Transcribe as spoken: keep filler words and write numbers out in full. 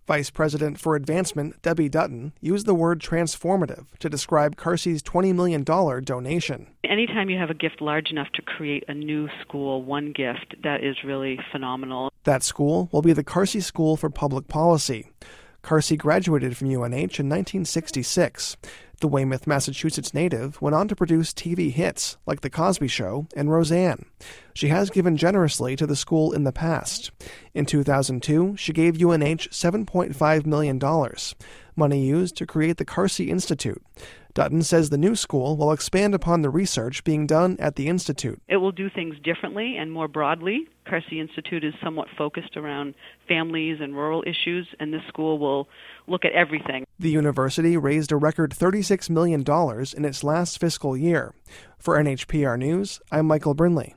Vice President for Advancement Debbie Dutton used the word transformative to describe Carsey's twenty million dollars donation. Anytime you have a gift large enough to create a new school, one gift, that is really phenomenal. That school will be the Carsey School for Public Policy. Carsey graduated from U N H in nineteen sixty-six. The Weymouth, Massachusetts native went on to produce T V hits like The Cosby Show and Roseanne. She has given generously to the school in the past. In two thousand two, she gave U N H seven point five million dollars, money used to create the Carsey Institute. Dutton says the new school will expand upon the research being done at the Institute. It will do things differently and more broadly. Carsey Institute is somewhat focused around families and rural issues, and this school will look at everything. The university raised a record thirty-six million dollars in its last fiscal year. For N H P R News, I'm Michael Brinley.